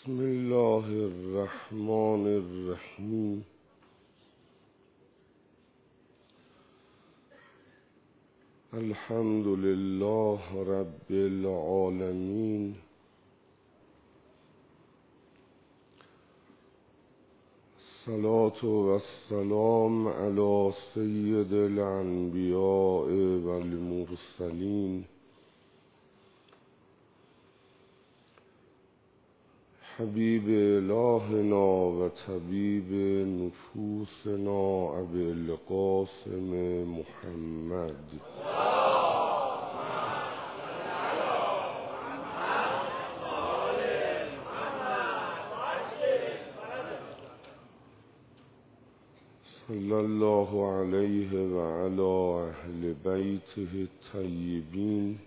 بسم الله الرحمن الرحیم. الحمد لله رب العالمین. الصلاة والسلام علی سید الانبیاء والمرسلین حبیب الهنا و طبیب نفوسنا ابی القاسم محمد صلی الله علیه و علی اهل بیته الطیبین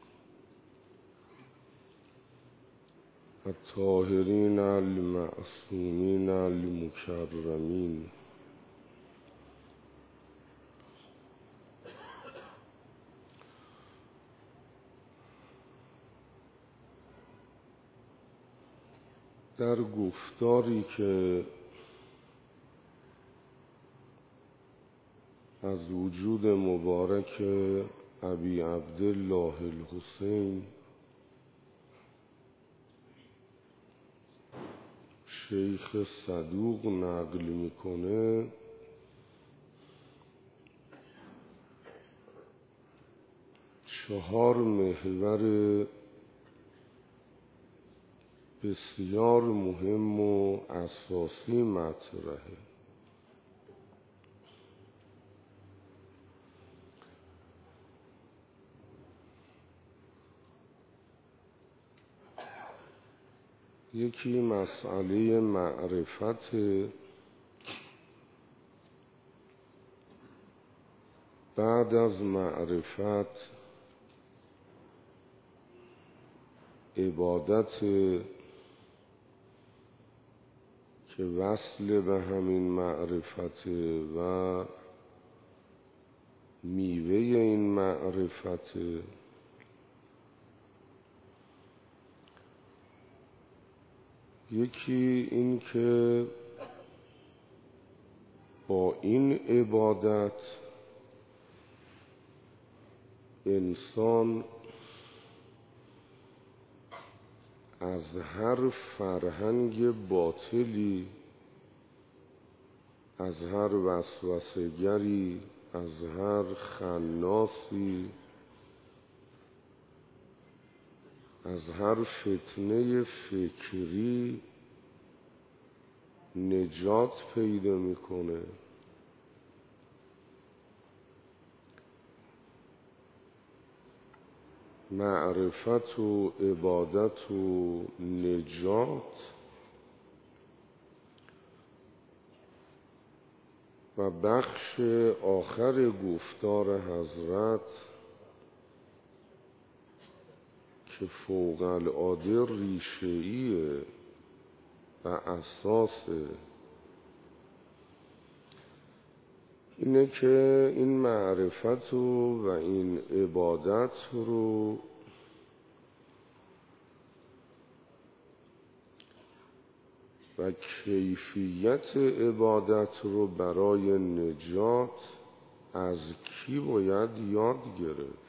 الطاهرین المعصومین المکرمین. در گفتاری که از وجود مبارک ابی عبدالله الحسین شیخ صدوق نقل میکنه، چهار محور بسیار مهم و اساسی مطرحه. یکی مسئله معرفت، بعد از معرفت عبادت که وصل به همین معرفت و میوه این معرفت، یکی این که با این عبادت انسان از هر فرهنگ باطلی، از هر وسوسه‌گری، از هر خناسی، از هر فتنه فکری نجات پیدا میکنه. معرفت و عبادت و نجات و بخش آخر گفتار حضرت که فوق العاده ریشه‌ایه و اساسه، اینه که این معرفت و این عبادت رو و کیفیت عبادت رو برای نجات از کی باید یاد گرفت؟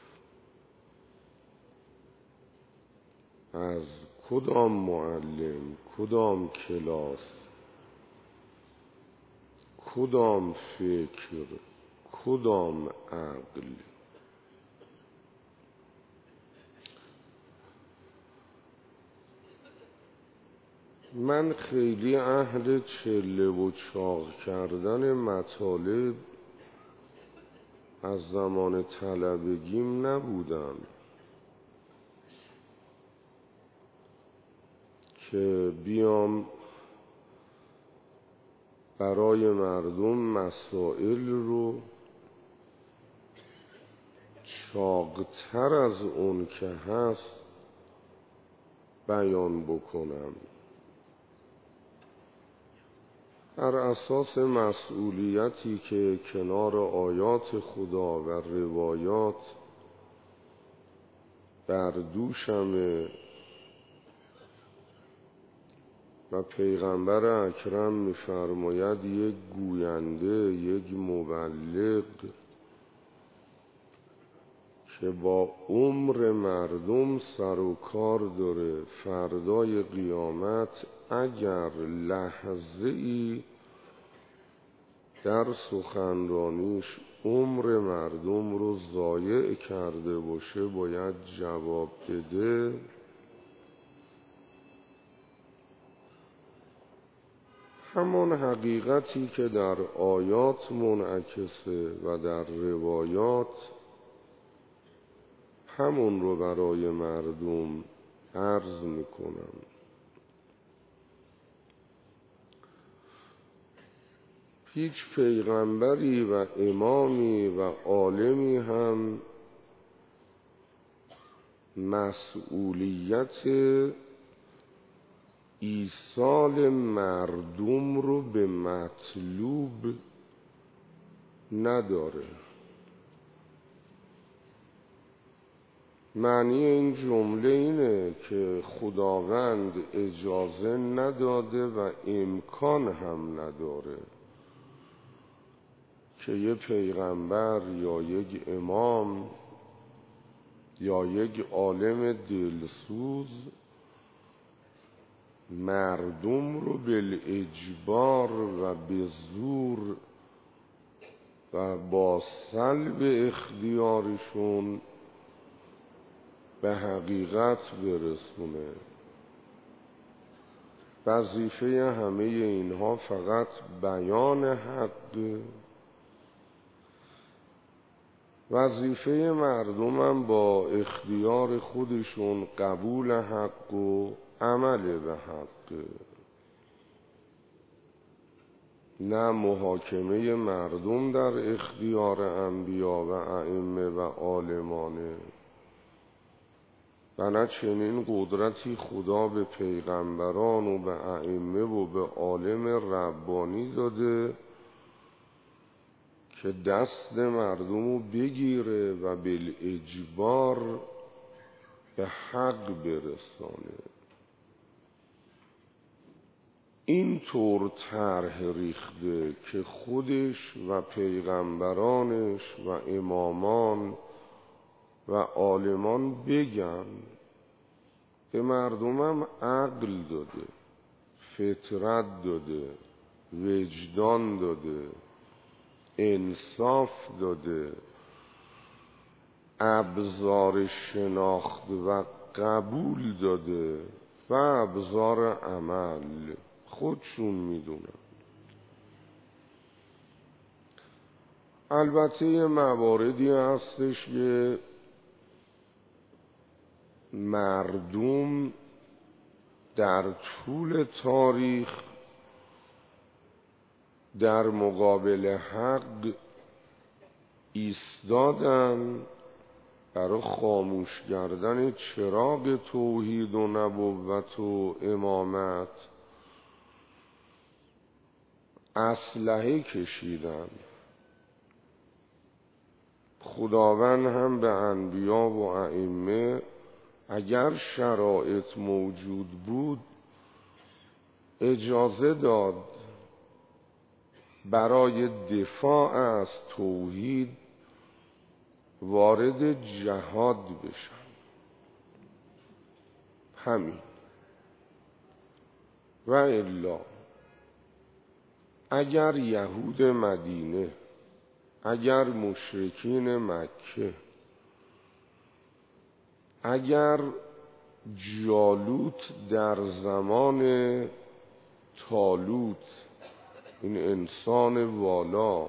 از کدام معلم، کدام کلاس، کدام فکر، کدام عقل؟ من خیلی اهل چله و چاق کردن مطالب از زمان طلبگیم نبودم که بیام برای مردم مسائل رو چاقتر از اون که هست بیان بکنم، بر اساس مسئولیتی که کنار آیات خدا و روایات بر دوشمه و پیغمبر اکرم می‌فرماید یک گوینده، یک مبلغ که با عمر مردم سر و کار داره، فردای قیامت اگر لحظه‌ای در سخنرانیش عمر مردم رو ضایع کرده باشه باید جواب بده. همان حقیقتی که در آیات منعکسه و در روایات همون رو برای مردم عرض میکنم. هیچ پیغمبری و امامی و عالمی هم مسئولیت ایصال مردم رو به مطلوب نداره. معنی این جمله اینه که خداوند اجازه نداده و امکان هم نداره که یه پیغمبر یا یک امام یا یک عالم دلسوز مردم رو بالاجبار و به زور و با سلب اختیارشون به حقیقت برسونه. وظیفه همه اینها فقط بیان حق. وظیفه مردمم با اختیار خودشون قبول حق و عمل به حق، نه محاکمه مردم در اختیار انبیا و ائمه و عالمانه و نه چنین قدرتی خدا به پیغمبران و به ائمه و به عالم ربانی داده که دست مردم رو بگیره و بالاجبار به حق برسانه. این طور طرح ریخته که خودش و پیغمبرانش و امامان و عالمان بگن، به مردمم عقل داده، فطرت داده، وجدان داده، انصاف داده، ابزار شناخت و قبول داده و ابزار عمل. خودشون میدونن. البته یه مواردی هستش که مردم در طول تاریخ در مقابل حق ایستادن برای خاموش کردن چراغ توحید و نبوت و امامت، اسلحه کشیدن. خداوند هم به انبیا و ائمه اگر شرایط موجود بود اجازه داد برای دفاع از توحید وارد جهاد بشن. همین. و الا اگر یهود مدینه، اگر مشرکین مکه، اگر جالوت در زمان طالوت، این انسان والا،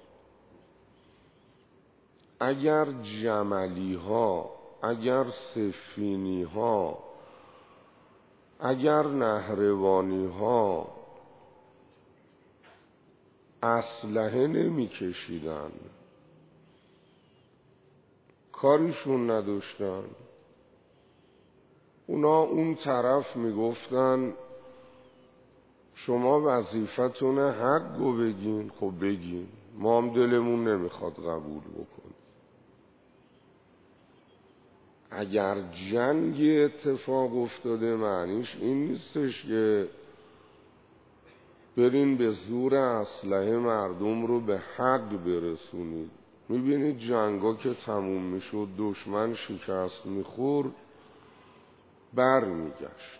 اگر جملی ها، اگر صفینی ها، اگر نهروانی ها اسلحه نمی کشیدن، کاریشون نداشتن، اونا اون طرف می گفتن شما وظیفتون حقو بگین. خب بگین، ما هم دلمون نمیخواد قبول بکن. اگر جنگ اتفاق افتاده معنیش این نیستش که برین به زور اسلحه مردم رو به حق برسونید. میبینید جنگا که تموم میشد دشمن شکست میخورد بر میگشت.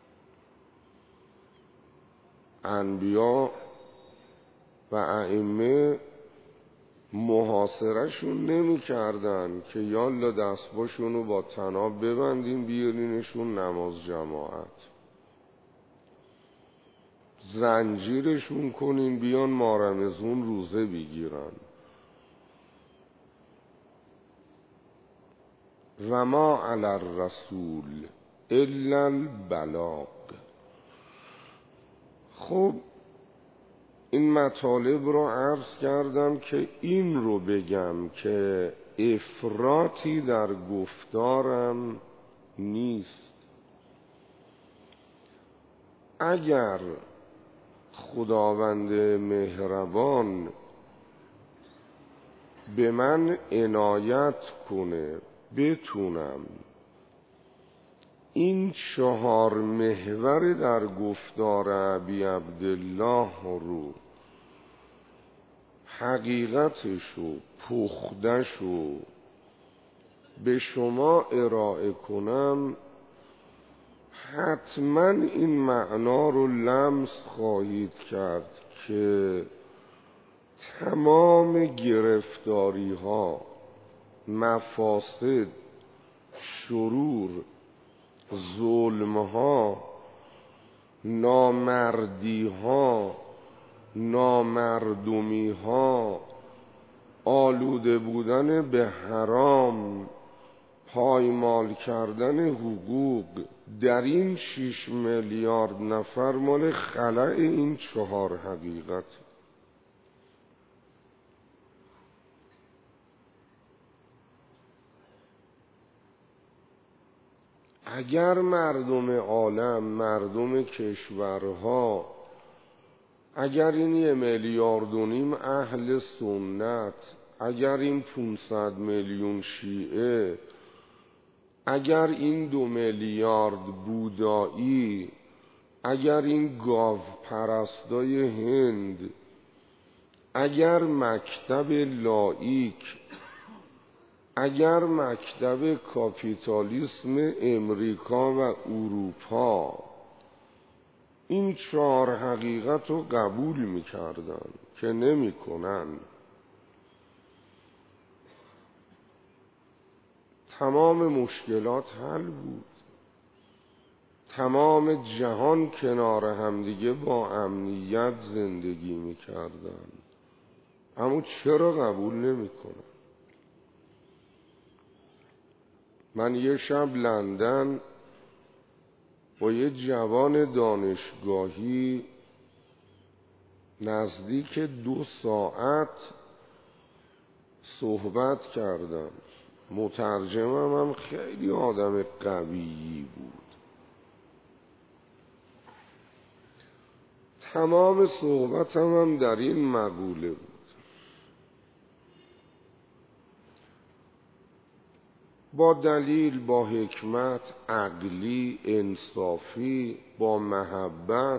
انبیا و ائمه محاصرهشون نمی کردن که یالا دستباشونو با طناب ببندین بیارینشون نماز جماعت، زنجیرشون کنین بیان مارمزون روزه بگیرن. و ما علی الرسول الا البلاغ. خب این مطالب رو عرض کردم که این رو بگم که افراطی در گفتارم نیست. اگر خداوند مهربان به من عنایت کنه بتونم این 4 محور در گفتار ابی عبدالله رو حقیقتش و پختش و به شما ارائه کنم، حتما این معنا رو لمس خواهید کرد که تمام گرفتاری ها، مفاسد، شرور، ظلم ها، نامردی ها، نامردمی ها، آلوده بودن به حرام، پایمال کردن حقوق در این 6 میلیارد نفر مال خلأ این 4 حقیقت. اگر مردم عالم، مردم کشورها، اگر این 1.5 میلیارد اهل سنت، اگر این 500 میلیون شیعه، اگر این 2 میلیارد بودایی، اگر این گاو پرستای هند، اگر مکتب لایک، اگر مکتب کاپیتالیسم امریکا و اروپا این 4 حقیقت رو قبول می‌کردن که نمی‌کنن، تمام مشکلات حل بود. تمام جهان کنار همدیگه با امنیت زندگی می‌کردن. اما چرا قبول نمی‌کنن؟ من یه شب لندن با یه جوان دانشگاهی نزدیک 2 ساعت صحبت کردم. مترجمم هم خیلی آدم قویی بود. تمام صحبتم هم در این مقوله بود: با دلیل، با حکمت عقلی، انصافی، با محبت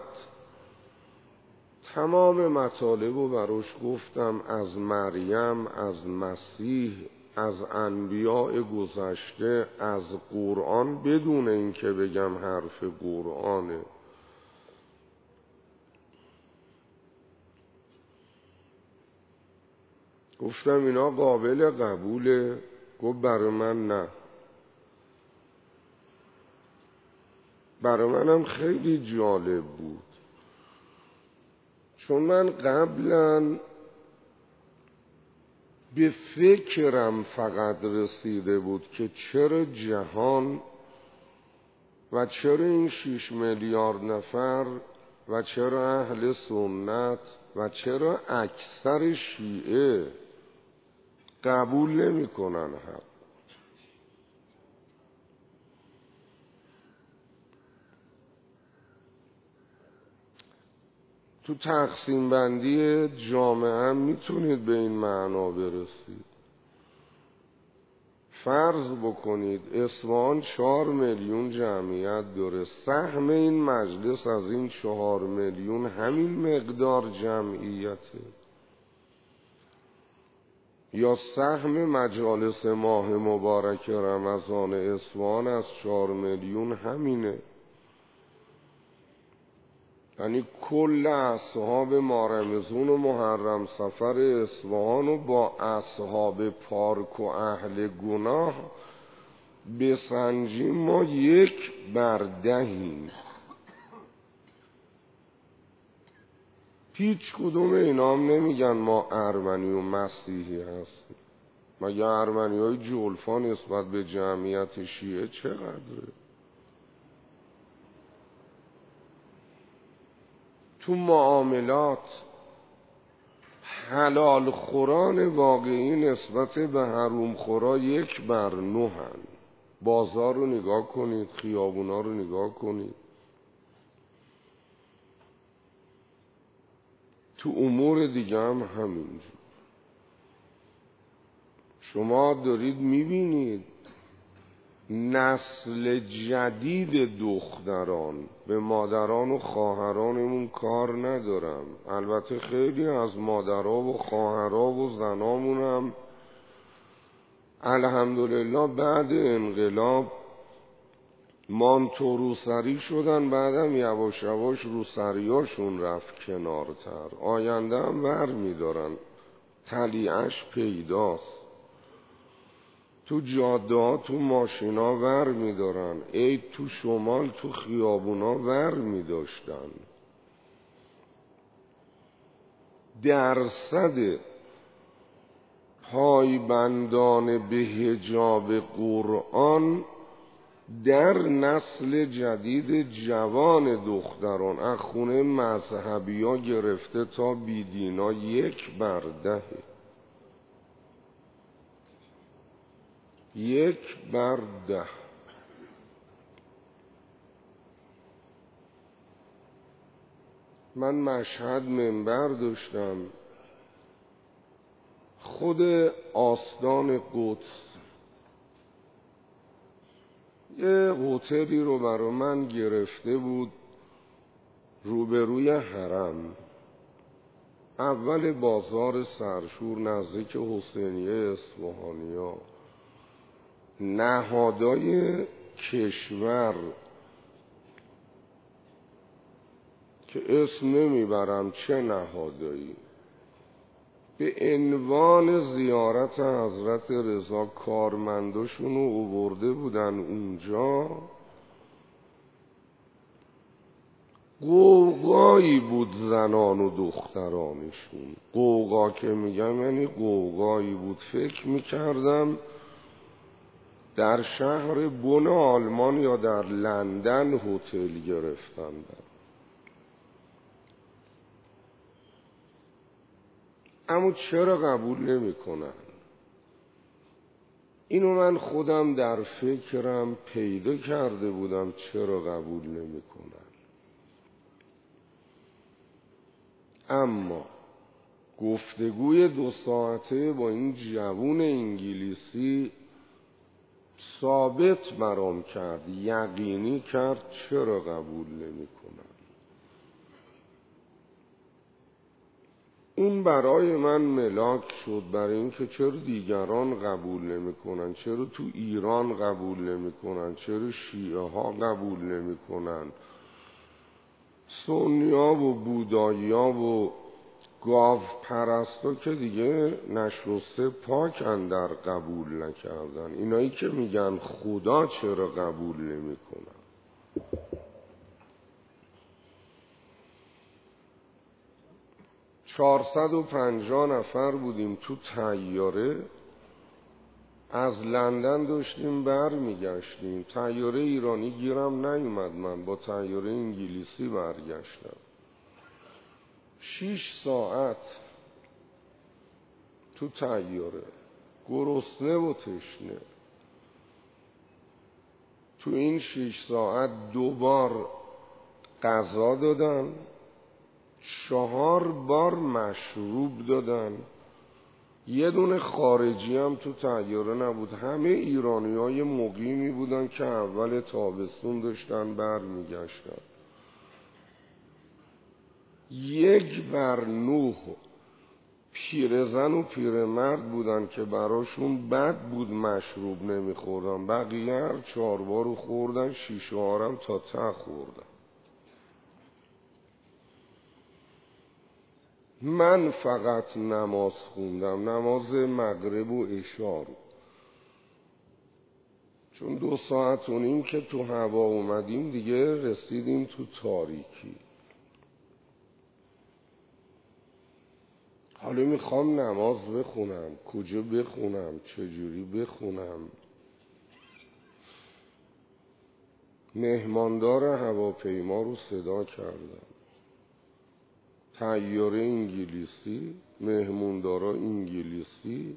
تمام مطالب رو براش گفتم، از مریم، از مسیح، از انبیاء گذشته، از قرآن، بدون اینکه بگم حرف قرآنه. گفتم اینا قابل قبوله؟ گفت برای من نه. برای منم خیلی جالب بود، چون من قبلا به فکرم فقط رسیده بود که چرا جهان و چرا این 6 میلیارد نفر و چرا اهل سنت و چرا اکثر شیعه قبول نمی کنن حق. تو تقسیم بندی جامعه هم میتونید به این معنا برسید. فرض بکنید اصفهان 4 میلیون جمعیت داره، سهم این مجلس از این 4 میلیون همین مقدار جمعیته، یا سهم مجالس ماه مبارک رمضان اصفهان از 4 میلیون همینه. یعنی کل اصحاب مارمزون و محرم سفر اصفهان و با اصحاب پارک و اهل گناه بسنجیم ما 1/10. هیچ کدوم اینا هم نمیگن ما ارمنی و مسیحی هستیم. مگه ارمنی های جولفا نسبت به جمعیت شیعه چقدره؟ تو معاملات حلال خوران واقعی نسبت به حروم خورا 1/9. بازار رو نگاه کنید، خیابونا رو نگاه کنید. تو امور دیگه هم همینجور. شما دارید میبینید نسل جدید دختران به مادران و خواهرانمون کار ندارم. البته خیلی از مادرها و خواهرها و زنامون هم الحمدلله بعد انقلاب مانتو روسری شدن، بعدم یواش یواش روسریاشون رفت کنارتر. آینده هم ور میدارن، طلیعش پیداست. تو جاده ها تو ماشینا ور میدارن، عید تو شمال تو خیابونا ور میداشتن. درصد پایبندان به حجاب قرآن در نسل جدید جوان دختران از خونه مذهبی ها گرفته تا بیدینا 1/10. 1/10. من مشهد منبر داشتم، خود آستان قدس یه هتلی رو برای من گرفته بود روبروی حرم، اول بازار سرشور نزدیک حسینیه اصفهانیا. نهادهای کشور که اسم نمیبرم چه نهادایی به عنوان زیارت حضرت رضا کارمنداشون رو آورده بودن اونجا. قوقایی بود زنان و دخترانشون. قوقا که میگم یعنی قوقایی بود. فکر میکردم در شهر بن آلمان یا در لندن هتل گرفتن. اما چرا قبول نمی کنن؟ اینو من خودم در فکرم پیدا کرده بودم چرا قبول نمی کنن. اما گفتگوی 2 ساعته با این جوون انگلیسی ثابت برام کرد، یقینی کرد چرا قبول نمی کنن. اون برای من ملاک شد برای اینکه چرا دیگران قبول نمیکنن، چرا تو ایران قبول نمیکنن، چرا شیعه ها قبول نمیکنن، سنیا و بودایا و گاو پرستا که دیگه نشسته پاکن در قبول نکردن. اینایی که میگن خدا چرا قبول نمیکنن. 450 نفر بودیم تو طیاره از لندن داشتیم بر میگشتیم. طیاره ایرانی گیرم نیومد، من با طیاره انگلیسی برگشتم. 6 ساعت تو طیاره، گرسنه و تشنه. تو این 6 ساعت 2 بار غذا دادن، 4 بار مشروب دادن، یه دونه خارجی هم تو طیاره نبود، همه ایرانیای مقیمی بودن که اول تابستون داشتن برمیگشتن. 1/9 پیرزن و پیرمرد بودن که براشون بد بود مشروب نمیخوردن، بقیه هر 4 بارو خوردن، 6 هم تا ته خوردن. من فقط نماز خوندم، نماز مغرب و عشا رو، چون 2.5 ساعت که تو هوا اومدیم دیگه رسیدیم تو تاریکی. حالا میخوام نماز بخونم، کجا بخونم، چجوری بخونم. مهماندار هواپیما رو صدا کردم، طیاره انگلیسی، مهموندارا انگلیسی،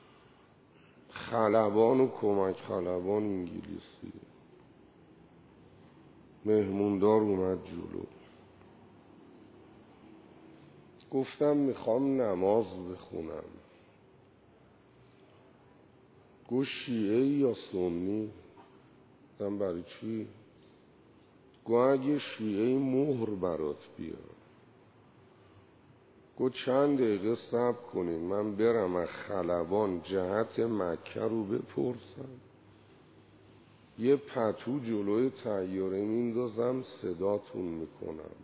خلبان و کمک خلبان انگلیسی. مهموندار اومد جلو، گفتم میخوام نماز بخونم. گفت شیعه یا سنی؟ گفتم برای چی؟ گفت اگه شیعه مهر برات بیار. گفت چند دقیقه صبر کنین من برم از خلبان جهت مکه رو بپرسم، یه پتو جلوی طیاره میندازم صداتون میکنم.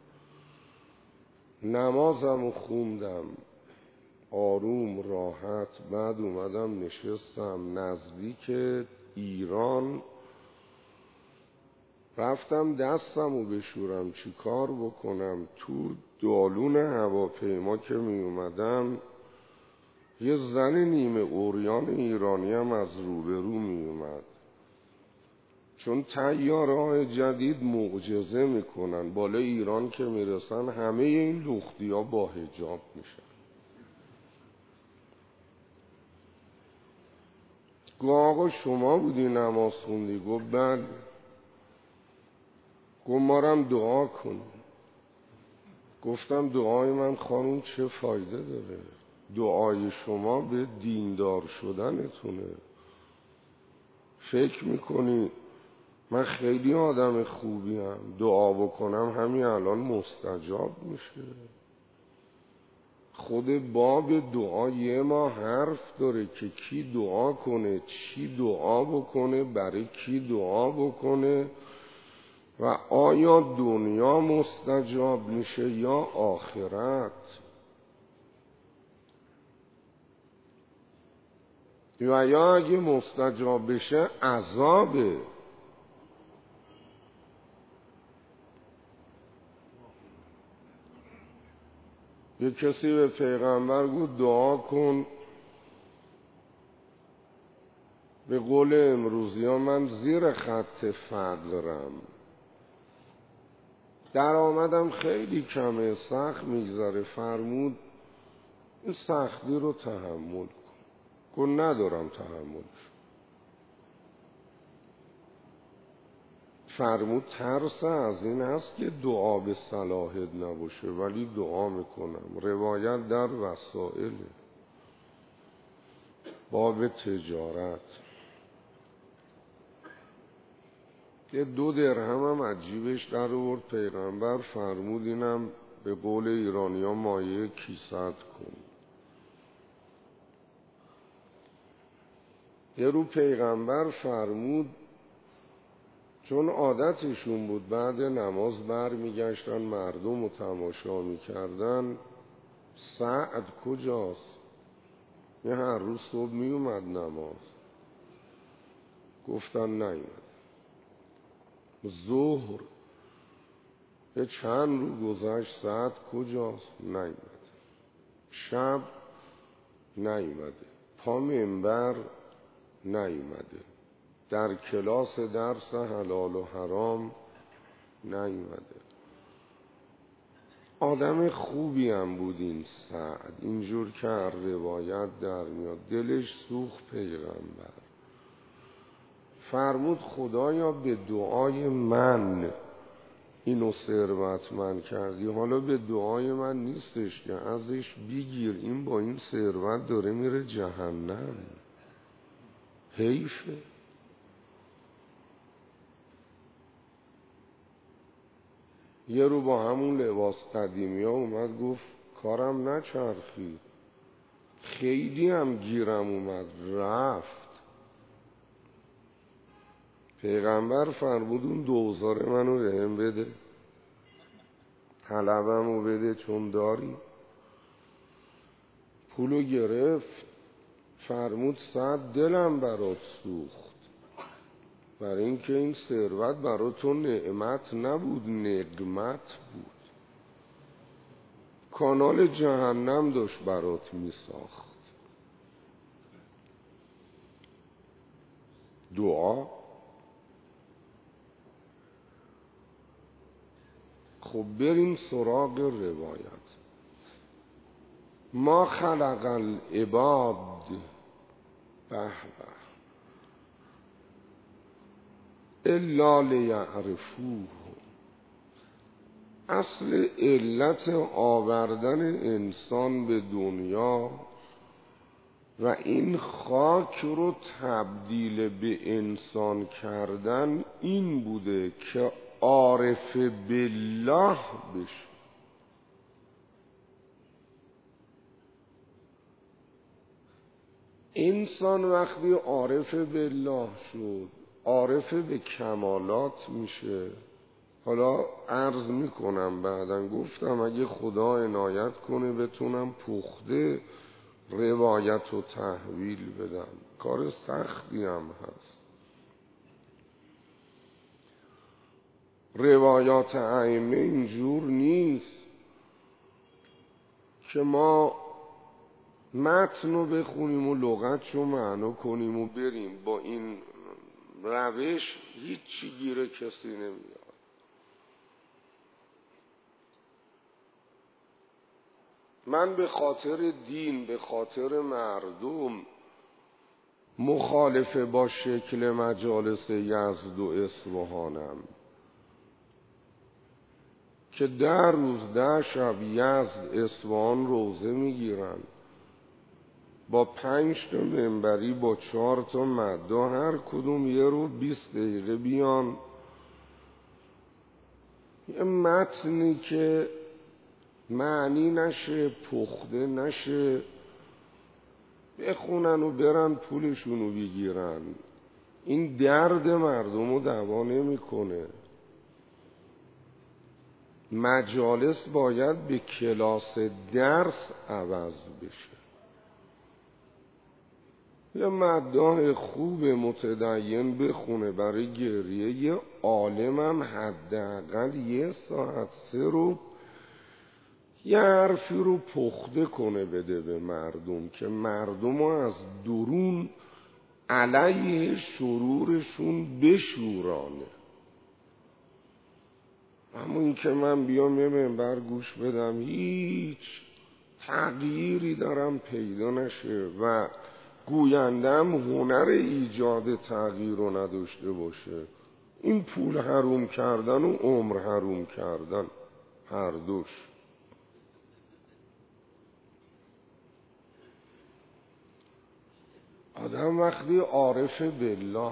نمازم رو خوندم آروم راحت، بعد اومدم نشستم نزدیک ایران، رفتم دستم رو بشورم چی کار بکنم. تو دالون هواپیما که می اومدم یه زن نیمه عریان ایرانی هم از روبرو می اومد، چون طیاره های جدید معجزه میکنن، بالا ایران که میرسن همه این لختی ها با حجاب میشن. گفت آقا شما بودی نماز خوندی؟ گفت بله. گفت مارم دعا کن. گفتم دعای من خانم چه فایده داره؟ دعای شما به دیندار شدنتونه. فکر میکنی من خیلی آدم خوبیم، دعا بکنم همین الان مستجاب میشه؟ خود باب دعا 1 ماه حرف داره که کی دعا کنه، چی دعا بکنه، برای کی دعا بکنه و آیا دنیا مستجاب میشه یا آخرت. یا اگه مستجاب بشه عذابه. یه کسی به پیغمبر گفت دعا کن، به قول امروزی ها من زیر خط فقرم، درآمدم خیلی کمه، سخت میگذره. فرمود این سختی رو تحمل کن. گفت ندارم تحملش. فرمود ترس از این هست که دعا به صلاحت نباشه ولی دعا میکنم. روایت در وسائل باب تجارت. یه 2 درهم هم عجیبش در آورد پیغمبر، فرمود اینم به قول ایرانی ها مایه کیست کن. یه رو پیغمبر فرمود چون عادتشون بود بعد نماز بر میگشتن مردم رو تماشا میکردن، سعد کجاست؟ یه هر روز صبح میومد نماز. گفتن نیومد. ظهر یه چند رو گذشت، سعد کجاست؟ نیومد. شب نیومده. پا منبر نیومده. در کلاس درس حلال و حرام نیومده. آدم خوبی هم بود این سعد، اینجور که روایت در میاد. دلش سوخت پیغمبر. فرمود خدایا به دعای من اینو ثروتمند کردی، حالا به دعای من نیستش که ازش بگیر، این با این ثروت داره میره جهنم. حیفه. یه رو با همون لباس قدیمی ها اومد گفت کارم نچرخید، خیلی هم گیرم اومد رفت. پیغمبر فرمود اون دوزار منو بهم بده، طلبمو بده چون داری. پولو گرفت، فرمود 100 دلم برات سوخت، برای اینکه این ثروت برات تو نعمت نبود، نقمت بود. کانال جهنم داشت برات میساخت. دعا. خب بریم سراغ روایت. ما خلق العباد به الا لیعرفوه. اصل علت آوردن انسان به دنیا و این خاک رو تبدیل به انسان کردن این بوده که عارف بالله بشه. انسان وقتی عارف بالله شد، عارف به کمالات میشه. حالا عرض میکنم بعدن، گفتم اگه خدا عنایت کنه بتونم پخته روایت و تحویل بدم، کار سختی هم هست. روایات ائمه اینجور نیست که ما متن رو بخونیم و لغتش رو معنا کنیم و بریم. با این روش هیچی گیره کسی نمیاد. من به خاطر دین، به خاطر مردم مخالف با شکل مجالس یزد و اصفهانم که 10 روز 10 شب یزد اصفهان روزه میگیرن، با 5 تا منبری، با 4 تا مدعا، هر کدوم یه رو 20 دقیقه بیان یه متنی که معنی نشه، پخته نشه، بخونن و برن پولشونو بگیرن. این درد مردم رو دوا نمیکنه. مجالس باید به کلاس درس عوض بشه. یه مداح خوب متدین بخونه برای گریه، یه عالمم حداقل 1 ساعت 3 رو یه حرفی رو پخته کنه بده به مردم که مردم رو از درون علیه شرورشون بشورانه. اما این که من بیام یه منبر گوش بدم هیچ تغییری دارم پیدا نشه و گویندم هنر ایجاد تغییر رو نداشته باشه، این پول حروم کردن و عمر حروم کردن هر دوش. آدم وقتی عارف بالله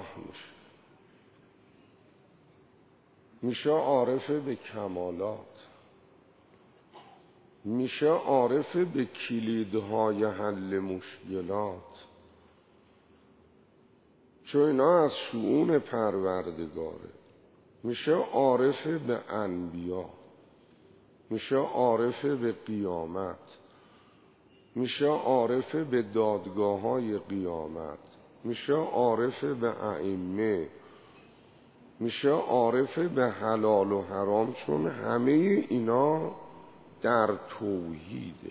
میشه عارف به کمالات، میشه عارف به کلیدهای حل مشکلات، چون اینا از شؤون پروردگاره. میشه عارف به انبیا، میشه عارف به قیامت، میشه عارف به دادگاه‌های قیامت، میشه عارف به ائمه، میشه عارف به حلال و حرام، چون همه اینا در توحیده.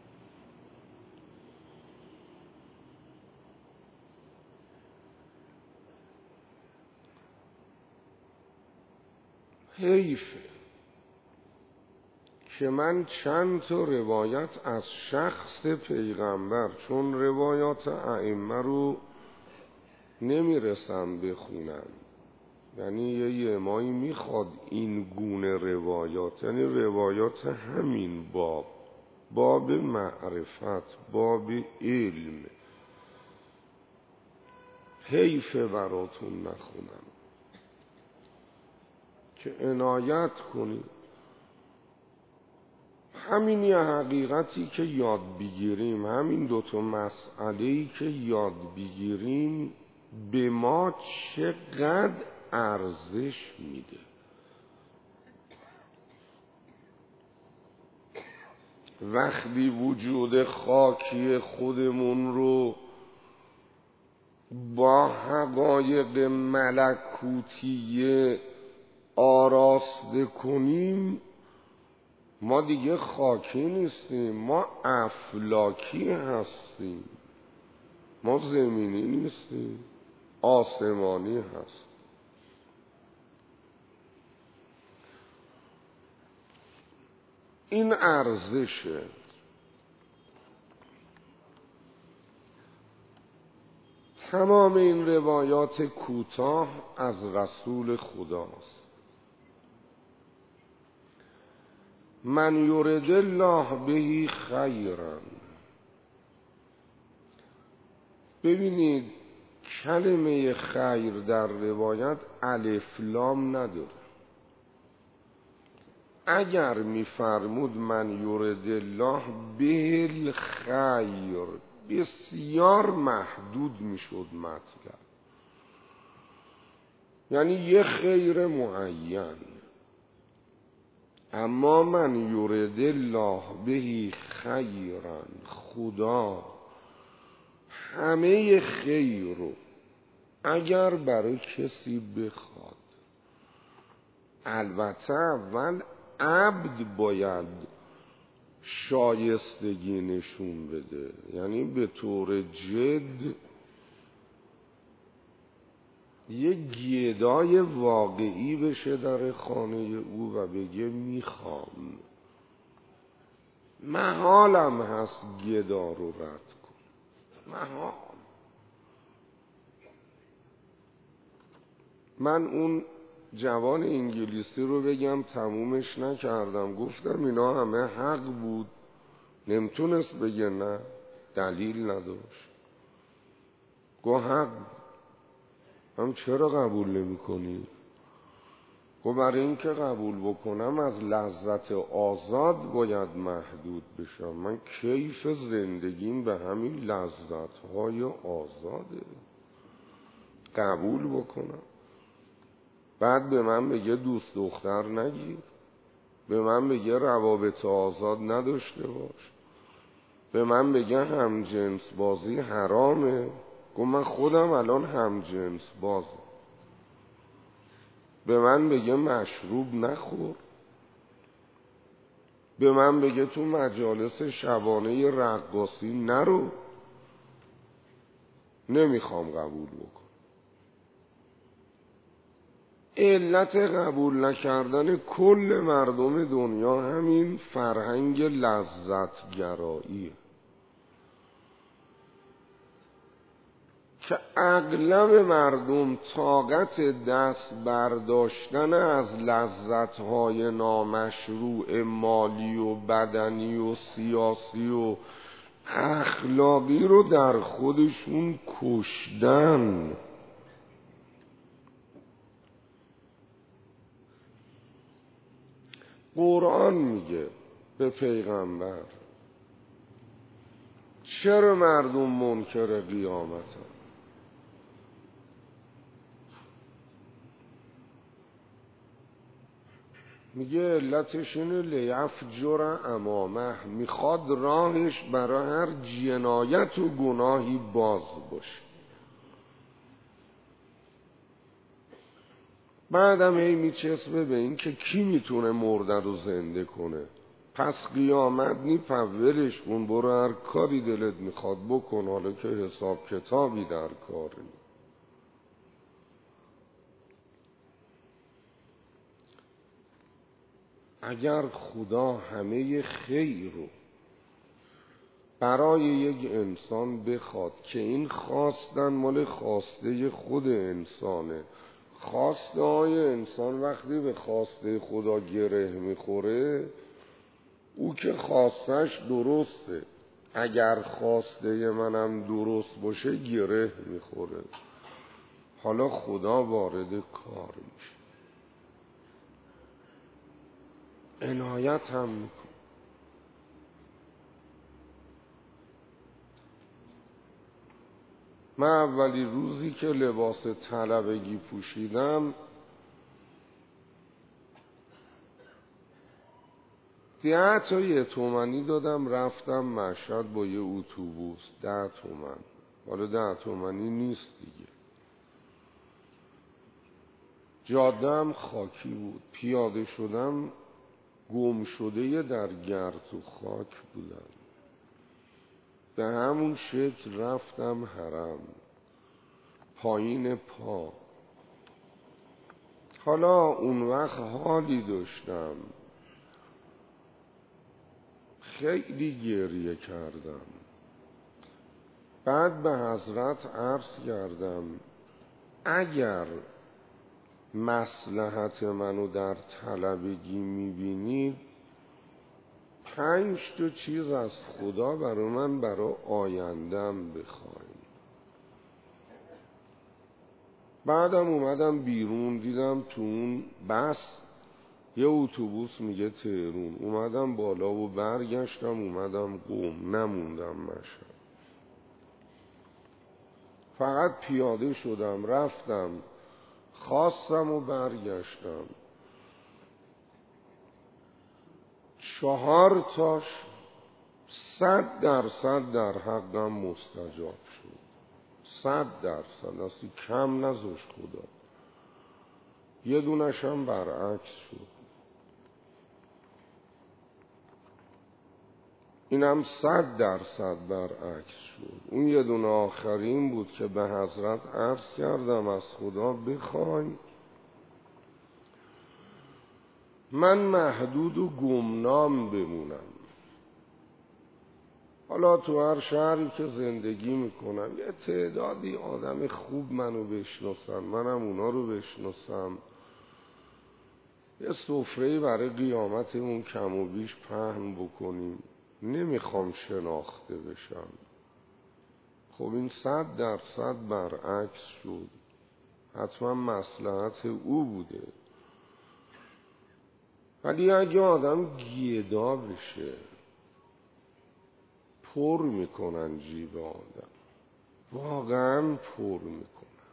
حیفه که من چند تا روایت از شخص پیغمبر، چون روایات ائمه رو نمیرسم بخونم، یعنی یه امامی میخواد این گونه روایات، یعنی روایات همین باب معرفت، باب علم، حیف براتون نخونم که عنایت کنید. همین یه حقیقتی که یاد بگیریم، همین دوتا مسئله‌ای که یاد بگیریم به ما چقدر ارزش میده. وقتی وجود خاکی خودمون رو با حقایق ملکوتی آراسته کنیم، ما دیگه خاکی نیستیم، ما افلاکی هستیم، ما زمینی نیستیم، آسمانی هست. این ارزشه. تمام این روایات کوتاه از رسول خداست. من یرد الله به خیرا. ببینید کلمه خیر در روایت الف لام نداره. اگر میفرمود من یرد الله به الخیر بسیار محدود میشد مطلب، یعنی یه خیر معین. اما من یرد الله به خیرا، خدا همه خیر رو اگر برای کسی بخواد، البته اول عبد باید شایستگی نشون بده، یعنی به طور جد یه گدای واقعی بشه در خانه او و بگه میخوام. محالم هست گدا رو رد کن، محال. من اون جوان انگلیسی رو بگم تمومش نکردم، گفتم اینا همه حق بود، نمیتونست بگه نه، دلیل نداشت. گو حق، هم چرا قبول نمی کنی؟ گو برای این که قبول بکنم از لذت آزاد باید محدود بشم. من کیف زندگیم به همین لذت های آزاده، قبول بکنم. بعد به من بگه دوست دختر نگیر، به من بگه روابط آزاد نداشته باش، به من بگه هم جنس بازی حرامه. گفت من خودم الان هم جنس بازم. به من بگه مشروب نخور، به من بگه تو مجالس شبانه رقاصی نرو، نمیخوام قبول بکن. علت قبول نکردن کل مردم دنیا همین فرهنگ لذت گراییه که اغلب مردم طاقت دست برداشتن از لذت‌های نامشروع مالی و بدنی و سیاسی و اخلاقی رو در خودشون کشتن. قرآن میگه به پیغمبر چرا مردم منکر قیامتن؟ میگه علتش اینه لیفجر امامه، میخواد راهش برای هر جنایت و گناهی باز باشه. بعدم هی میچسبه به این که کی میتونه مرده رو زنده کنه. پس قیامت نی ولش کن، برو هر کاری دلت میخواد بکن، حالا که حساب کتابی در کار نی. اگر خدا همه خیر رو برای یک انسان بخواد که این خواستن مال خواسته خود انسانه، خواسته های انسان وقتی به خواسته خدا گره میخوره، او که خواستش درسته، اگر خواسته منم درست باشه گره میخوره. حالا خدا وارد کار میشه، عنایت هم میکنه. من اولی روزی که لباس طلبگی پوشیدم 10 تا 1 تومانی دادم، رفتم مشهد با یه اتوبوس. 10 تومن، حالا 10 تومانی نیست دیگه. جاده هم خاکی بود، پیاده شدم گم شده در گرد و خاک بودم. به همون شکل رفتم حرم، پایین پا. حالا اون وقت حالی داشتم، خیلی گریه کردم. بعد به حضرت عرض کردم اگر مصلحت منو در طلبگی میبینید 5 تا چیز از خدا برای من برای آیندم بخواید. بعدم اومدم بیرون، دیدم تو اون بس یه اتوبوس میگه تهرون. اومدم بالا و برگشتم، اومدم قم، نموندم مشهد. فقط پیاده شدم، رفتم، خواستم و برگشتم. 4 تاش 100% در حقم مستجاب شد. 100% اصلا کم نذاشت خدا. یه دونش هم برعکس شد. اینم 100% برعکس شد. اون یه دونه آخرین بود که به حضرت عرض کردم از خدا بخوای من محدود و گمنام بمونم. حالا تو هر شهری که زندگی میکنم یه تعدادی آدم خوب منو بشناسن، منم اونا رو بشناسم، یه سفره برای قیامتمون کم و بیش پهن بکنیم. نمیخوام شناخته بشم. خب این 100% برعکس شد. حتما مصلحت او بوده. ولی اگه آدم گیدا بشه پر میکنن جیب آدم، واقعا پر میکنن.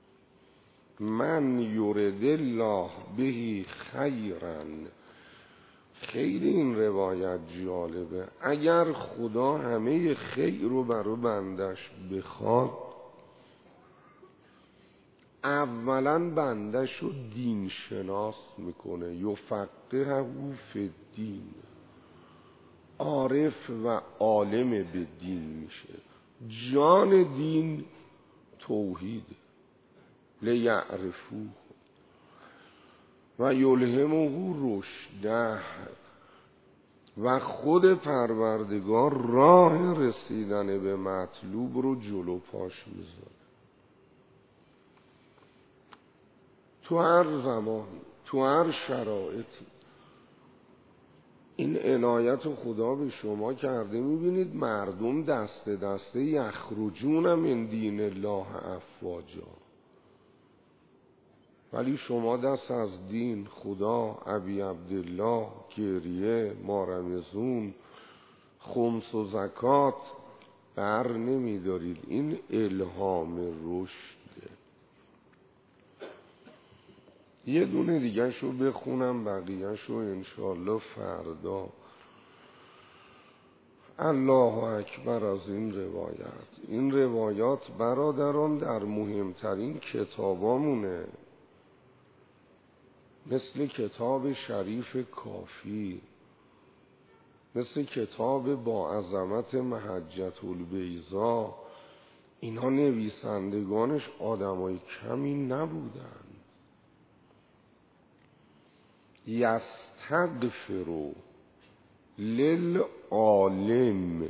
من یرد الله بهی خیرا. خیلی این روایت جالبه. اگر خدا همه خیر رو برای بندش بخواد، اولا بندش رو دین شناس میکنه، یفقهه فی الدین، عارف و عالم به دین میشه. جان دین توحید، لیعرفوه و یلهمه رشده. و خود پروردگار راه رسیدن به مطلوب رو جلو پاش میذاره. تو هر زمان، تو هر شرایطی این عنایت خدا به شما کرده. میبینید مردم دست دسته یخرجون من دین الله افواجا، ولی شما دست از دین خدا، ابی عبدالله، گریه، مارمزون، خمس و زکات بر نمیدارید. این الهام رشده. یه دونه دیگه شو بخونم، بقیه شو انشالله فردا. الله اکبر از این روایت. این روایات برادران در مهمترین کتابامونه، مثل کتاب شریف کافی، مثل کتاب با عظمت محجة البیضا. اینا نویسندگانش آدمای کمی نبودن. یستغفر للعالم،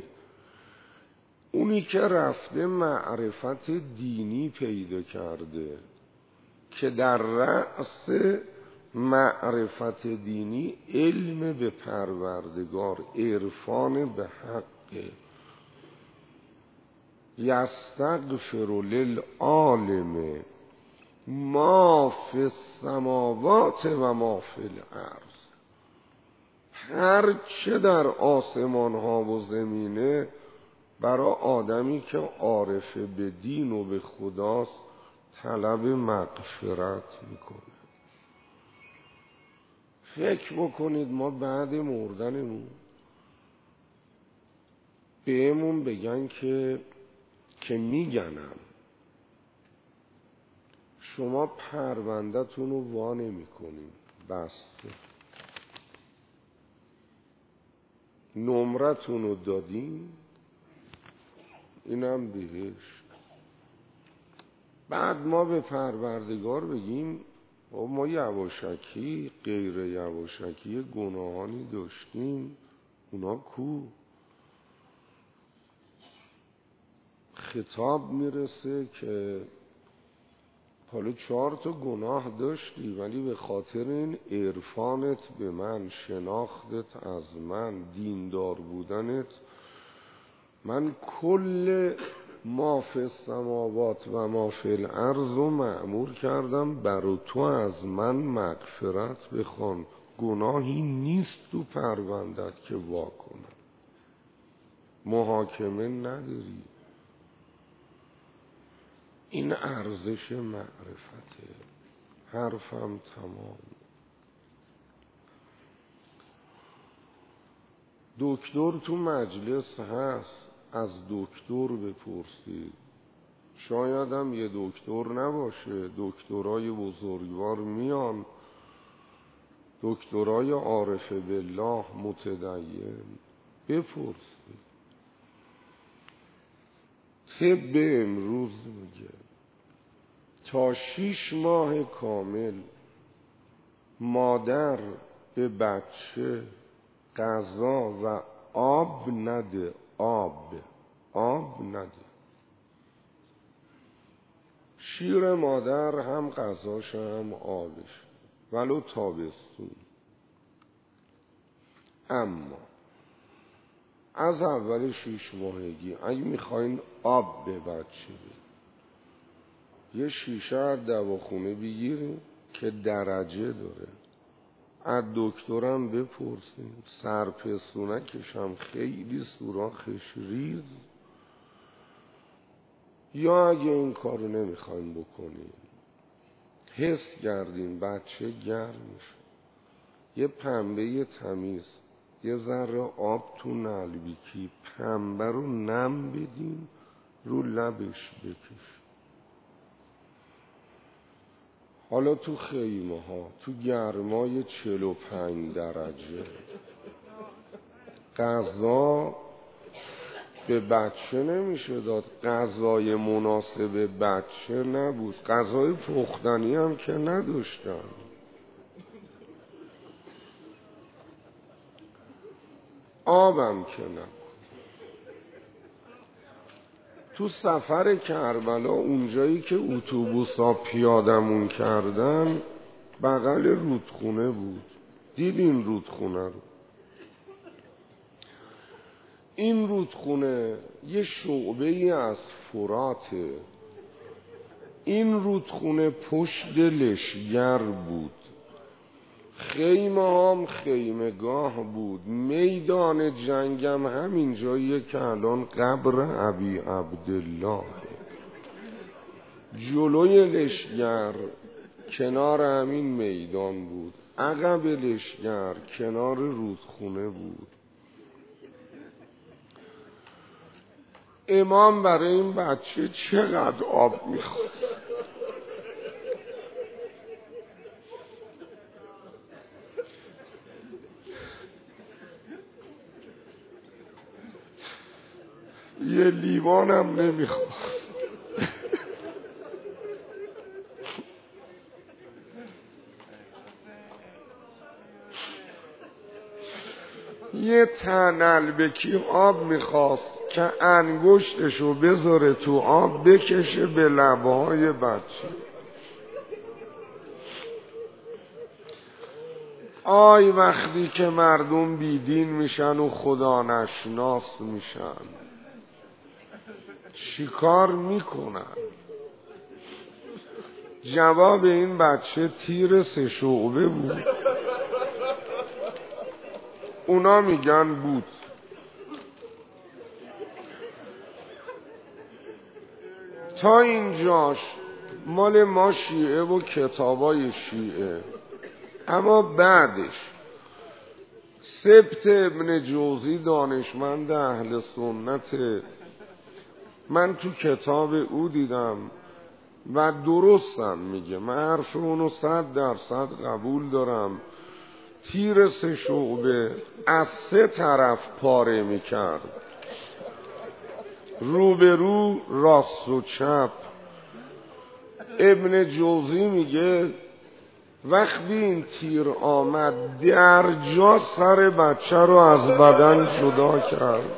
اونی که رفته معرفت دینی پیدا کرده، که در رأس معرفت دینی علم به پروردگار، عرفان به حق، یستغفر للعالم ما فی السماوات و ما فی الارض. هر چه در آسمان ها و زمینه برای آدمی که عارف به دین و به خداست طلب مغفرت میکنه. فکر بکنید ما بعد مردنمون بهمون بگن که میگنم شما پرونده‌تون رو وا نمی‌کنید، بسته، نمرتون رو دادیم، اینم بهشت. بعد ما به پروردگار بگیم ما یواشکی غیر یواشکی گناهانی داشتیم، اونا کو؟ خطاب میرسه که حالا 4 گناه داشتی ولی به خاطر این عرفانت به من، شناختت از من، دیندار بودنت، من کل ما فی السماوات و ما فی الارض رو مأمور کردم برای تو از من مغفرت بخوان. گناهی نیست تو پروندت که وا کنم، محاکمه نداری. این ارزش معرفته. حرفم تمام. دکتر تو مجلس هست، از دکتر بپرسید. شاید هم یه دکتر نباشه، دکترای بزرگوار میان، دکترای عارف بالله متدین، بپرسید. طب امروز میگه تا 6 ماه کامل مادر به بچه غذا و آب نده، آب نده. شیر مادر هم غذاش هم آبش، ولو تابستون. اما از اول 6 ماهگی اگه میخواین آب به بچه بدید، یه شیشه از دواخونه بگیریم که درجه داره، از دکترم بپرسیم، سرپستونکش هم خیلی سوراخش ریز. یا اگه این کارو نمیخواین بکنیم، حس کردین بچه گرم میشه، یه پنبه تمیز، یه ذره آب تو نلبیکی، پنبه رو نم بدین، رو لبش بکش. حالا تو خیمه ها تو گرمای 45 درجه غذا به بچه نمیشه داد. غذای مناسب بچه نبود، غذای پختنی هم که نداشتن. آبم که نبود. تو سفر کربلا اونجایی که اتوبوسا پیادمون کردن بغل رودخونه بود. دیدین رودخونه رو؟ این رودخونه یه شعبه‌ای از فراته. این رودخونه پشت لشگر بود. خیمه هم خیمگاه بود. میدان جنگم همین جاییه که الان قبر ابی عبدالله. جلوی لشگر کنار همین میدان بود، عقب لشگر کنار رودخونه بود. امام برای این بچه چقدر آب میخواست. یه لیوانم نمیخواست. یه تنلبکی آب میخواست که انگشتشو بذاره تو آب بکشه به لبهای بچه. آی وقتی که مردم بیدین میشن و خدا نشناس میشن چی کار میکنن؟ جواب این بچه تیر 3 شعبه بود. اونا میگن بود. تا اینجاش مال ما شیعه و کتابای شیعه. اما بعدش سبت ابن جوزی دانشمند اهل سنت، من تو کتاب او دیدم و درستم میگه، من حرف اونو 100% قبول دارم. تیر 3 شعبه از 3 طرف پاره میکرد، روبرو، راست و چپ. ابن جوزی میگه وقتی این تیر آمد در جا سر بچه رو از بدن جدا کرد.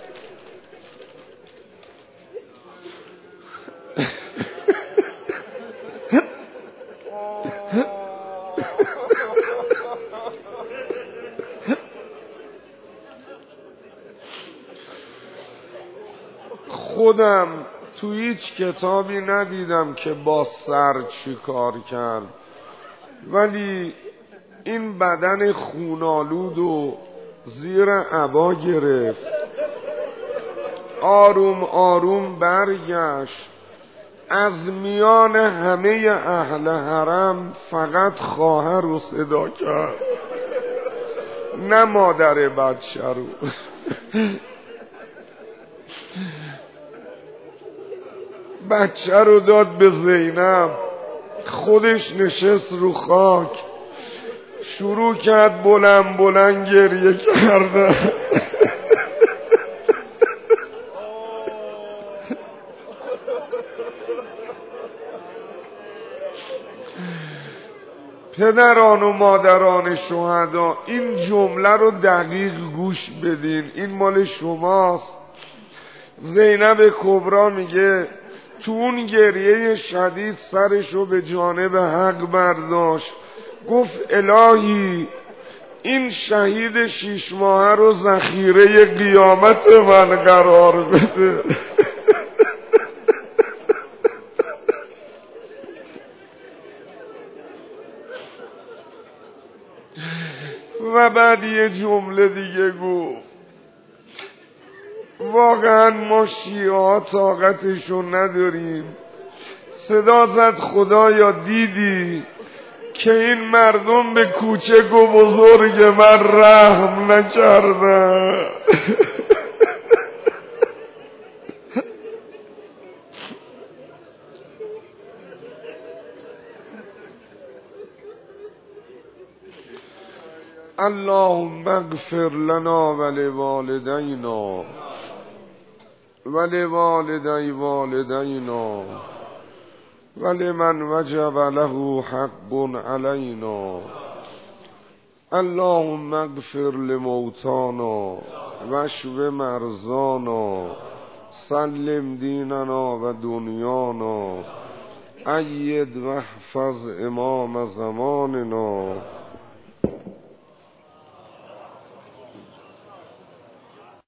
خودم تو هیچ کتابی ندیدم که با سر چی کار کرد، ولی این بدن خونالود و زیر عبا گرفت، آروم آروم برگشت، از میان همه اهل حرم فقط خواهر رو صدا کرد، نه مادر بچه رو. بچه رو داد به زینب، خودش نشست رو خاک، شروع کرد بلند بلند گریه کردن. پدران و مادران شهدا این جمله رو دقیق گوش بدین، این مال شماست. زینب کبرا میگه تو اون گریه شدید سرشو به جانب حق برداشت، گفت الهی این شهید 6 ماهه رو ذخیره قیامت من قرار بده. و بعد یه جمله دیگه گفت واقعا ما شیعه ها طاقتشو نداریم. صدا زد خدایا دیدی که این مردم به کوچک و بزرگ من رحم نکردن. اللهم اغفر لنا ولوالدینا ولوالدی والدینا ولمن وجب له حق علینا. اللهم اغفر لموتانا واشف مرضانا سلم دیننا و دنیانا اید واحفظ امام زماننا